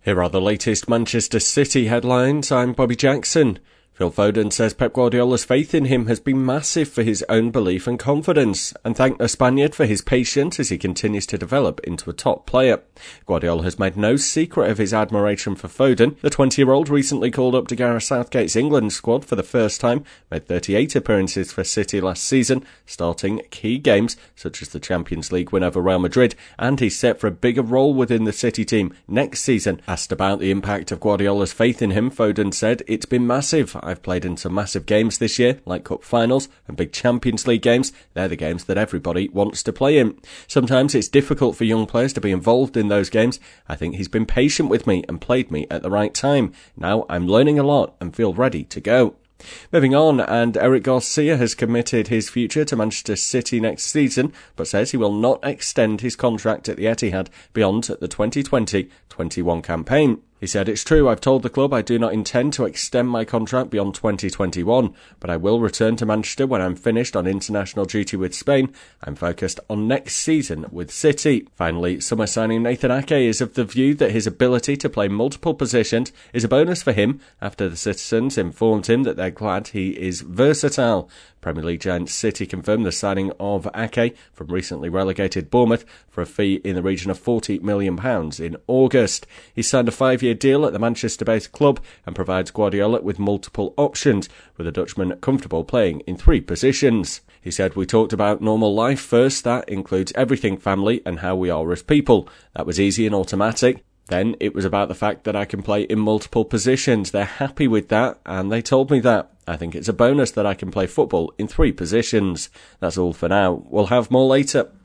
Here are the latest Manchester City headlines. I'm Bobby Jackson. Phil Foden says Pep Guardiola's faith in him has been massive for his own belief and confidence, and thanked the Spaniard for his patience as he continues to develop into a top player. Guardiola has made no secret of his admiration for Foden. The 20-year-old recently called up to Gareth Southgate's England squad for the first time, made 38 appearances for City last season, starting key games such as the Champions League win over Real Madrid, and he's set for a bigger role within the City team next season. Asked about the impact of Guardiola's faith in him, Foden said, "It's been massive. I've played in some massive games this year, like cup finals and big Champions League games. They're the games that everybody wants to play in. Sometimes it's difficult for young players to be involved in those games. I think he's been patient with me and played me at the right time. Now I'm learning a lot and feel ready to go." Moving on, and Eric Garcia has committed his future to Manchester City next season, but says he will not extend his contract at the Etihad beyond the 2020-21 campaign. He said, "It's true, I've told the club I do not intend to extend my contract beyond 2021, but I will return to Manchester when I'm finished on international duty with Spain. I'm focused on next season with City." Finally, summer signing Nathan Ake is of the view that his ability to play multiple positions is a bonus for him after the citizens informed him that they're glad he is versatile. Premier League giant City confirmed the signing of Ake from recently relegated Bournemouth for a fee in the region of £40 million in August. He signed a 5-year deal at the Manchester-based club and provides Guardiola with multiple options, with the Dutchman comfortable playing in 3 positions. He said, "We talked about normal life first. That includes everything family and how we are as people. That was easy and automatic. Then it was about the fact that I can play in multiple positions. They're happy with that, and they told me that. I think it's a bonus that I can play football in 3 positions. That's all for now. We'll have more later."